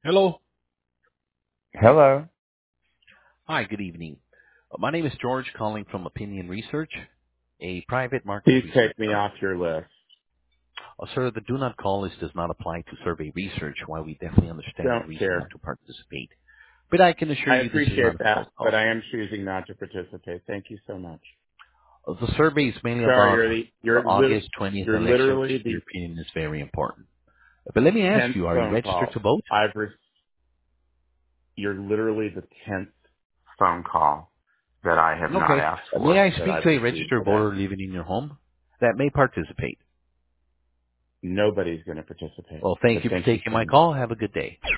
Hello. Hello. Hi, good evening. My name is George, calling from Opinion Research, a private market Please research take me firm. off your list. Sir, the do not call list does not apply to survey research, while we definitely understand your Don't reason not care. to participate. But I can assure I you this is not appreciate a cold that, but call. I am choosing not to participate. Thank you so much. The survey is mainly Sorry, about the August 20th you're election, literally which in the your opinion is very important. But let me ask 10th you, are you phone registered to call. vote? You're literally the 10th phone call that I have not Okay. asked May for I that speak I've to a received registered today. voter living in your home that may participate? Nobody's going to participate, Well, but thank you for thank you taking so my much. call. Have a good day.